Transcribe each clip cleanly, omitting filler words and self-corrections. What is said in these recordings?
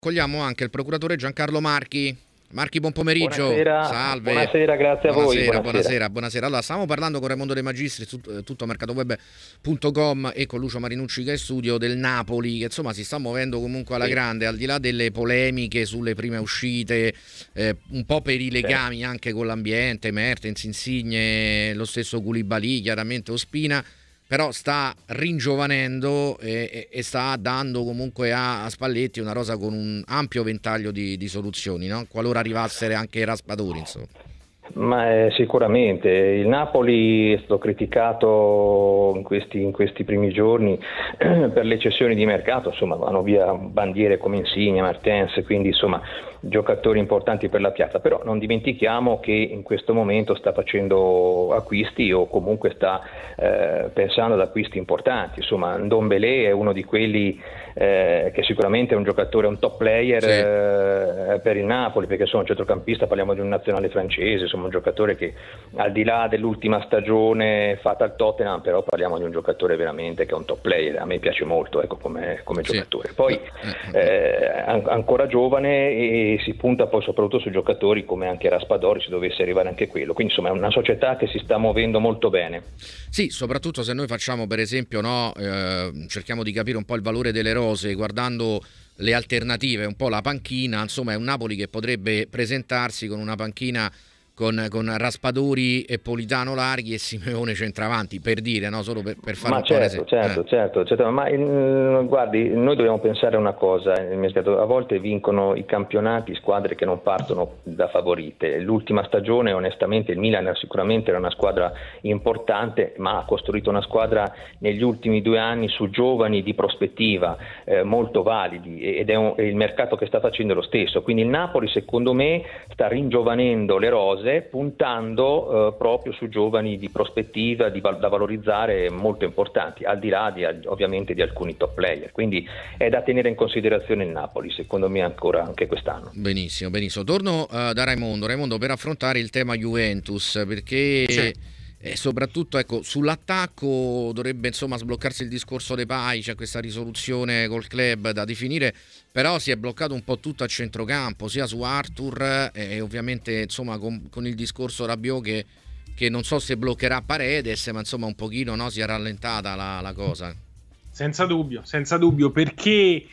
Cogliamo anche il procuratore Giancarlo Marchi. Marchi, buon pomeriggio. Buonasera. Salve. Buonasera, grazie a voi. Buonasera. Allora, stavamo parlando con Raimondo De Magistris, tuttomercatoweb.com, e con Lucio Marinucci che è in studio, del Napoli, che insomma si sta muovendo comunque alla grande, al di là delle polemiche sulle prime uscite, un po' per i legami anche con l'ambiente, Mertens, Insigne, lo stesso Koulibaly, chiaramente Ospina. Però sta ringiovanendo e sta dando comunque a Spalletti una rosa con un ampio ventaglio di soluzioni, no? Qualora arrivassero anche Raspadori, insomma. Ma sicuramente il Napoli è stato criticato in questi primi giorni per le cessioni di mercato, insomma vanno via bandiere come Insigne, Mertens, quindi insomma giocatori importanti per la piazza, però non dimentichiamo che in questo momento sta facendo acquisti o comunque sta pensando ad acquisti importanti. Insomma, Ndombélé è uno di quelli che sicuramente è un giocatore, un top player per il Napoli, perché sono un centrocampista, parliamo di un nazionale francese, insomma un giocatore che al di là dell'ultima stagione fatta al Tottenham, però parliamo di un giocatore veramente che è un top player. A me piace molto, ecco, come giocatore. Poi ancora giovane, e si punta poi soprattutto su giocatori come anche Raspadori, se dovesse arrivare anche quello. Quindi insomma è una società che si sta muovendo molto bene. Sì, soprattutto se noi facciamo per esempio cerchiamo di capire un po' il valore delle rose guardando le alternative, un po' la panchina. Insomma è un Napoli che potrebbe presentarsi con una panchina con Raspadori e Politano larghi e Simeone centravanti, per dire, no? Solo per fare un po' certo. Ma guardi, noi dobbiamo pensare a una cosa: a volte vincono i campionati squadre che non partono da favorite. L'ultima stagione onestamente il Milan sicuramente era una squadra importante, ma ha costruito una squadra negli ultimi 2 anni su giovani di prospettiva molto validi, ed è il mercato che sta facendo lo stesso. Quindi il Napoli secondo me sta ringiovanendo le rose, puntando proprio su giovani di prospettiva da valorizzare, molto importanti, al di là ovviamente di alcuni top player. Quindi è da tenere in considerazione il Napoli, secondo me, ancora anche quest'anno. Benissimo. Torno da Raimondo per affrontare il tema Juventus, perché soprattutto sull'attacco dovrebbe insomma sbloccarsi il discorso Depay. C'è questa risoluzione col club da definire, però si è bloccato un po' tutto a centrocampo, sia su Arthur e ovviamente insomma con il discorso Rabiot che non so se bloccherà Paredes, ma insomma un pochino si è rallentata la cosa. Senza dubbio, perché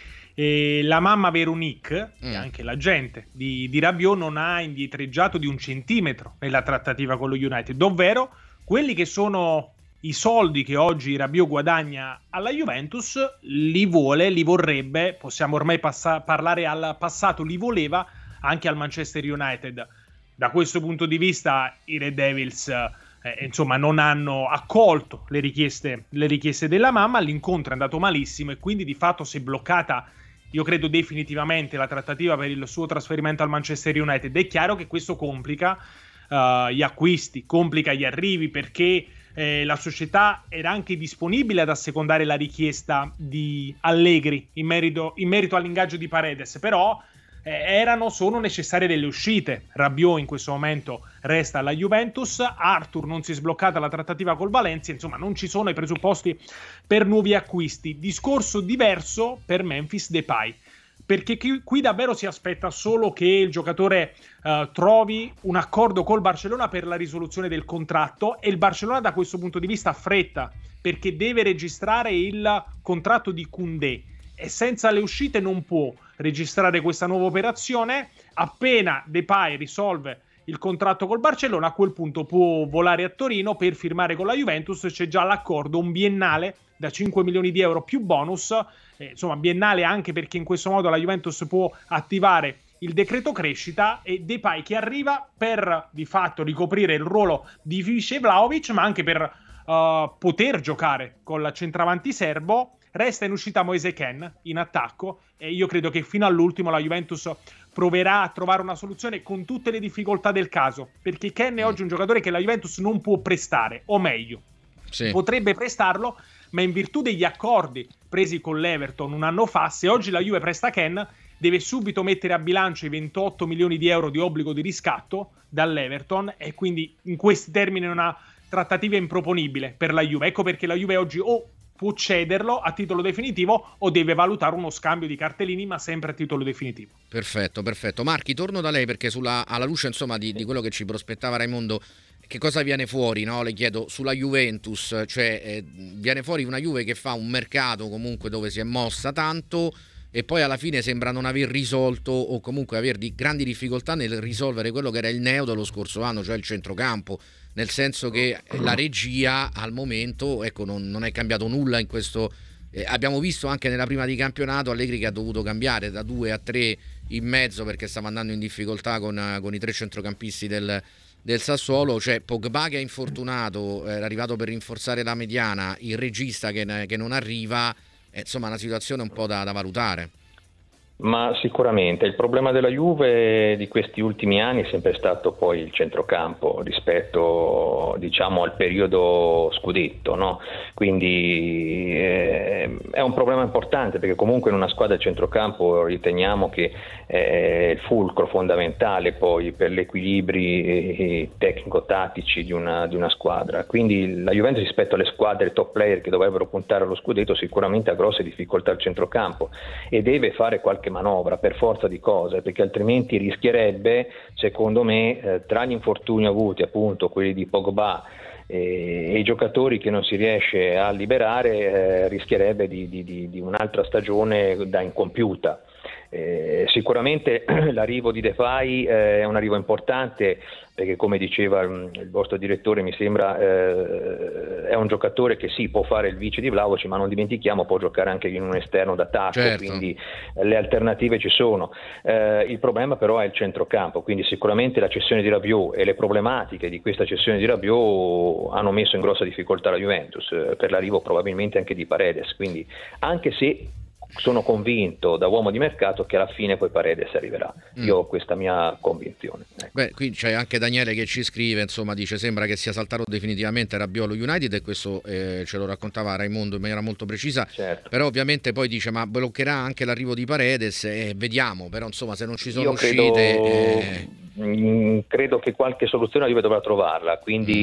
la mamma Veronique e anche l'agente di Rabiot non ha indietreggiato di 1 centimetro nella trattativa con lo United, ovvero quelli che sono i soldi che oggi Rabiot guadagna alla Juventus, li vorrebbe, possiamo ormai parlare al passato, li voleva anche al Manchester United. Da questo punto di vista i Red Devils insomma non hanno accolto le richieste della mamma, l'incontro è andato malissimo e quindi di fatto si è bloccata, io credo definitivamente, la trattativa per il suo trasferimento al Manchester United. È chiaro che questo complica gli acquisti, complica gli arrivi, perché la società era anche disponibile ad assecondare la richiesta di Allegri in merito all'ingaggio di Paredes, però sono necessarie delle uscite. Rabiot in questo momento resta alla Juventus, Arthur non si è sbloccata la trattativa col Valencia, insomma non ci sono i presupposti per nuovi acquisti. Discorso diverso per Memphis Depay, perché qui davvero si aspetta solo che il giocatore trovi un accordo col Barcellona per la risoluzione del contratto, e il Barcellona da questo punto di vista ha fretta, perché deve registrare il contratto di Koundé e senza le uscite non può registrare questa nuova operazione. Appena Depay risolve il contratto col Barcellona, a quel punto può volare a Torino per firmare con la Juventus. C'è già l'accordo, un biennale da 5 milioni di euro più bonus, insomma biennale anche perché in questo modo la Juventus può attivare il decreto crescita, e Depay che arriva per di fatto ricoprire il ruolo di vice Vlahovic, ma anche per poter giocare con la centravanti serbo. Resta in uscita Moise Kean in attacco, e io credo che fino all'ultimo la Juventus proverà a trovare una soluzione con tutte le difficoltà del caso, perché Kean è oggi un giocatore che la Juventus non può prestare, o meglio potrebbe prestarlo, ma in virtù degli accordi presi con l'Everton un anno fa, se oggi la Juve presta Kean deve subito mettere a bilancio i 28 milioni di euro di obbligo di riscatto dall'Everton, e quindi in questi termini una trattativa improponibile per la Juve. Ecco perché la Juve oggi o può cederlo a titolo definitivo o deve valutare uno scambio di cartellini, ma sempre a titolo definitivo. Perfetto. Marchi, torno da lei perché alla luce insomma di quello che ci prospettava Raimondo, che cosa viene fuori, no? Le chiedo sulla Juventus, cioè viene fuori una Juve che fa un mercato comunque dove si è mossa tanto e poi alla fine sembra non aver risolto o comunque aver grandi difficoltà nel risolvere quello che era il neo dello scorso anno, cioè il centrocampo, nel senso che la regia al momento, ecco, non è cambiato nulla in questo. Abbiamo visto anche nella prima di campionato Allegri che ha dovuto cambiare da 2 a 3 in mezzo perché stava andando in difficoltà con i 3 centrocampisti del Sassuolo, cioè Pogba che è infortunato, era arrivato per rinforzare la mediana, il regista che non arriva, insomma è una situazione un po' da valutare. Ma sicuramente il problema della Juve di questi ultimi anni è sempre stato poi il centrocampo rispetto, diciamo, al periodo scudetto, no? Quindi è un problema importante perché comunque in una squadra del centrocampo riteniamo che è il fulcro fondamentale poi per gli equilibri tecnico-tattici di una squadra. Quindi la Juventus rispetto alle squadre top player che dovrebbero puntare allo scudetto sicuramente ha grosse difficoltà al centrocampo e deve fare qualche manovra per forza di cose, perché altrimenti rischierebbe, secondo me, tra gli infortuni avuti, appunto quelli di Pogba e i giocatori che non si riesce a liberare, rischierebbe di un'altra stagione da incompiuta. Sicuramente l'arrivo di Depay è un arrivo importante perché, come diceva il vostro direttore, mi sembra è un giocatore che sì, può fare il vice di Vlahovic, ma non dimentichiamo può giocare anche in un esterno d'attacco, certo. Quindi le alternative ci sono. Il problema però è il centrocampo, quindi sicuramente la cessione di Rabiot e le problematiche di questa cessione di Rabiot hanno messo in grossa difficoltà la Juventus per l'arrivo probabilmente anche di Paredes, quindi anche se sono convinto da uomo di mercato che alla fine poi Paredes arriverà. Io ho questa mia convinzione. Ecco. Beh, qui c'è anche Daniele che ci scrive, insomma, dice sembra che sia saltato definitivamente Rabiot allo United e questo ce lo raccontava Raimondo in maniera molto precisa, certo. Però ovviamente poi dice ma bloccherà anche l'arrivo di Paredes vediamo, però insomma se non ci sono credo che qualche soluzione la Juve dovrà trovarla,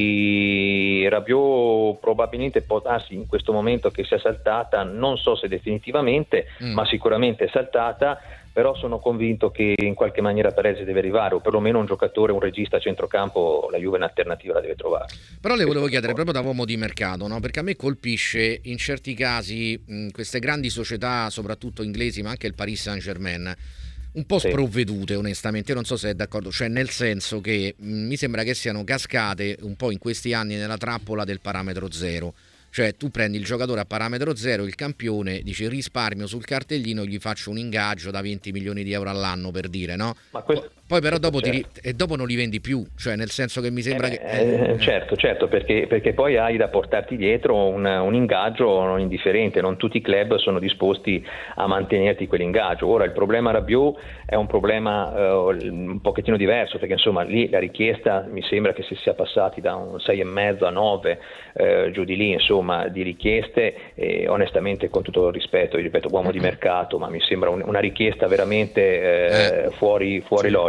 quindi Rabiot probabilmente in questo momento che sia saltata, non so se definitivamente, ma sicuramente è saltata, però sono convinto che in qualche maniera Paredes deve arrivare, o perlomeno un giocatore, un regista a centrocampo, la Juve un'alternativa la deve trovare. Però le volevo chiedere proprio da uomo di mercato, no? Perché a me colpisce in certi casi queste grandi società, soprattutto inglesi, ma anche il Paris Saint-Germain, un po' sprovvedute, onestamente. Io non so se è d'accordo, cioè nel senso che mi sembra che siano cascate un po' in questi anni nella trappola del parametro zero. Cioè tu prendi il giocatore a parametro zero, il campione, dici risparmio sul cartellino, gli faccio un ingaggio da 20 milioni di euro all'anno, per dire, no? Ma poi però dopo dopo non li vendi più, cioè nel senso che mi sembra che... Certo, perché poi hai da portarti dietro un ingaggio non indifferente, non tutti i club sono disposti a mantenerti quell'ingaggio. Ora il problema Rabiot è un problema un pochettino diverso, perché insomma lì la richiesta mi sembra che si sia passati da un 6,5 a 9, giù di lì, insomma, di richieste, onestamente con tutto il rispetto, io ripeto uomo di mercato, ma mi sembra una richiesta veramente fuori logica.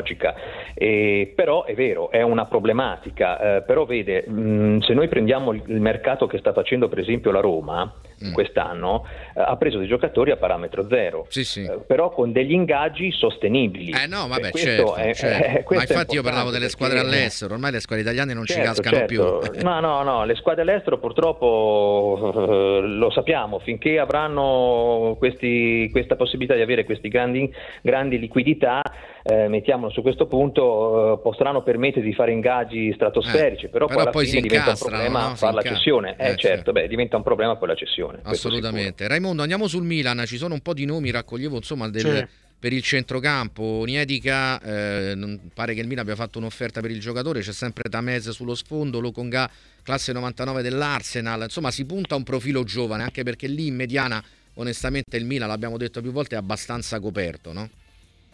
Però è vero, è una problematica, però vede, se noi prendiamo il mercato che sta facendo per esempio la Roma quest'anno, ha preso dei giocatori a parametro zero, però con degli ingaggi sostenibili. No, vabbè, certo. Ma infatti io parlavo delle squadre all'estero, ormai le squadre italiane non ci cascano più. No, le squadre all'estero purtroppo lo sappiamo, finché avranno questa possibilità di avere questi grandi liquidità, mettiamolo su questo punto, potranno permettere di fare ingaggi stratosferici, però poi alla fine diventa un problema fare la cessione. Certo, diventa un problema poi la cessione. Assolutamente. Raimondo, andiamo sul Milan, ci sono un po' di nomi, raccoglievo insomma per il centrocampo. Onyedika, non pare che il Milan abbia fatto un'offerta per il giocatore, c'è sempre Tamez sullo sfondo, Lokonga classe 99 dell'Arsenal, insomma si punta a un profilo giovane, anche perché lì in mediana onestamente il Milan, l'abbiamo detto più volte, è abbastanza coperto, no?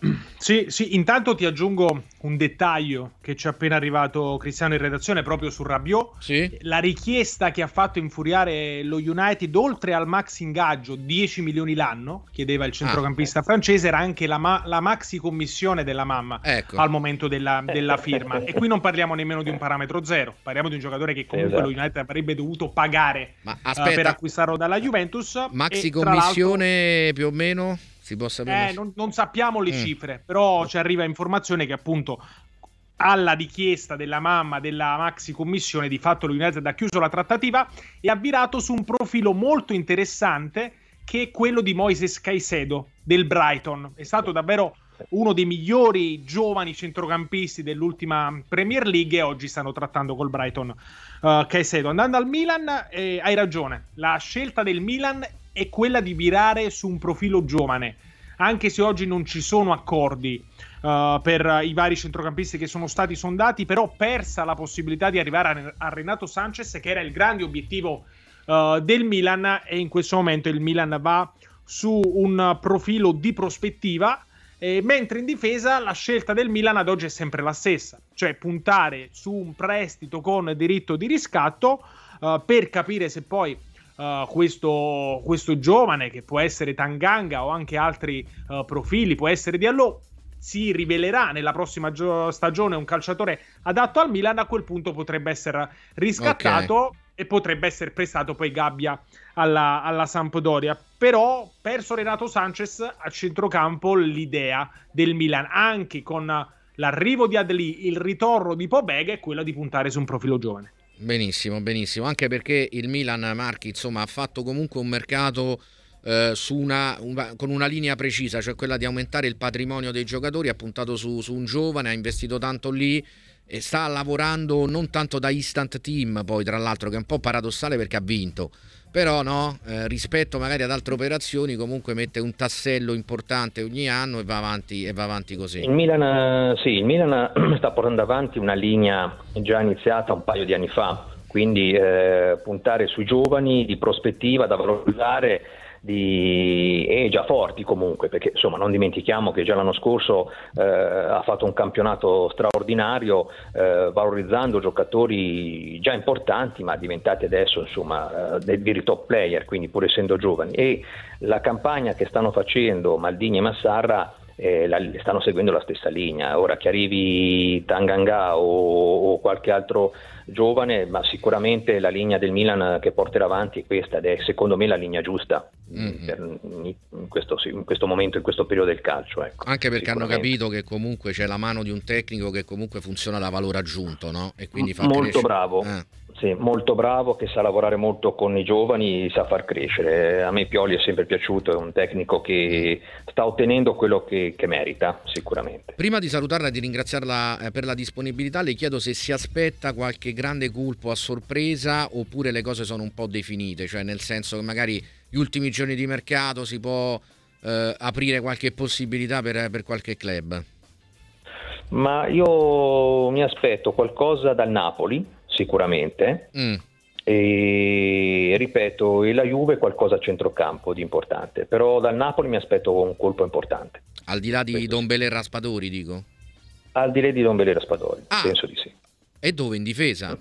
Sì, intanto ti aggiungo un dettaglio che ci è appena arrivato Cristiano in redazione proprio su Rabiot. Sì? La richiesta che ha fatto infuriare lo United, oltre al max ingaggio 10 milioni l'anno, chiedeva il centrocampista francese, era anche la maxi commissione della mamma al momento della firma. E qui non parliamo nemmeno di un parametro zero, parliamo di un giocatore che comunque lo United avrebbe dovuto pagare per acquistarlo dalla Juventus. Maxi commissione più o meno? Si può sapere? Non sappiamo le cifre, però ci arriva informazione che appunto alla richiesta della mamma della maxi commissione di fatto lo United ha chiuso la trattativa e ha virato su un profilo molto interessante che è quello di Moises Caicedo del Brighton. È stato davvero uno dei migliori giovani centrocampisti dell'ultima Premier League e oggi stanno trattando col Brighton Caicedo. Andando al Milan, hai ragione, la scelta del Milan è quella di virare su un profilo giovane, anche se oggi non ci sono accordi per i vari centrocampisti che sono stati sondati, però persa la possibilità di arrivare a Renato Sanchez, che era il grande obiettivo del Milan, e in questo momento il Milan va su un profilo di prospettiva, mentre in difesa la scelta del Milan ad oggi è sempre la stessa, cioè puntare su un prestito con diritto di riscatto per capire se poi questo giovane, che può essere Tanganga o anche altri profili, può essere Diallo, si rivelerà nella prossima stagione un calciatore adatto al Milan. A quel punto potrebbe essere riscattato e potrebbe essere prestato poi Gabbia alla Sampdoria. Però perso Renato Sanchez a centrocampo, l'idea del Milan, anche con l'arrivo di Adli, il ritorno di Pobega, è quella di puntare su un profilo giovane. Benissimo, anche perché il Milan, Marchi, insomma, ha fatto comunque un mercato con una linea precisa, cioè quella di aumentare il patrimonio dei giocatori, ha puntato su un giovane, ha investito tanto lì e sta lavorando non tanto da instant team, poi tra l'altro, che è un po' paradossale perché ha vinto, però rispetto magari ad altre operazioni comunque mette un tassello importante ogni anno e va avanti così. Il Milan sta portando avanti una linea già iniziata un paio di anni fa, quindi puntare sui giovani di prospettiva da valorizzare e già forti comunque, perché insomma non dimentichiamo che già l'anno scorso ha fatto un campionato straordinario valorizzando giocatori già importanti ma diventati adesso insomma dei top player, quindi pur essendo giovani, e la campagna che stanno facendo Maldini e Massarra stanno seguendo la stessa linea. Ora che arrivi Tanganga o qualche altro giovane, ma sicuramente la linea del Milan che porterà avanti è questa, ed è secondo me la linea giusta in questo momento, in questo periodo del calcio, ecco. Anche perché hanno capito che comunque c'è la mano di un tecnico che comunque funziona da valore aggiunto, no? E quindi fa molto bravo. Sì, molto bravo, che sa lavorare molto con i giovani, sa far crescere. A me Pioli è sempre piaciuto, è un tecnico che sta ottenendo quello che merita sicuramente. Prima di salutarla e di ringraziarla per la disponibilità, le chiedo se si aspetta qualche grande colpo a sorpresa oppure le cose sono un po' definite, cioè nel senso che magari gli ultimi giorni di mercato si può aprire qualche possibilità per qualche club. Ma io mi aspetto qualcosa dal Napoli sicuramente, e ripeto, e la Juve qualcosa a centrocampo di importante, però dal Napoli mi aspetto un colpo importante. Al di là di Dombele e Raspadori, dico? Al di là di Dombele e Raspadori, penso di sì. E dove? In difesa?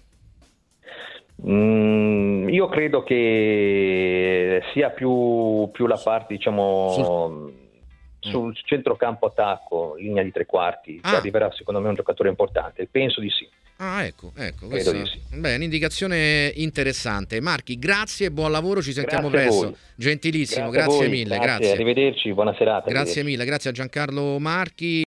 Io credo che sia più la parte, diciamo, sul centrocampo attacco, linea di tre quarti, arriverà secondo me un giocatore importante, penso di sì. Ecco, questa sì. Beh, un'indicazione interessante. Marchi, grazie e buon lavoro, ci sentiamo presto. Gentilissimo, grazie mille. Grazie. Arrivederci, buona serata. Grazie mille, grazie a Giancarlo Marchi.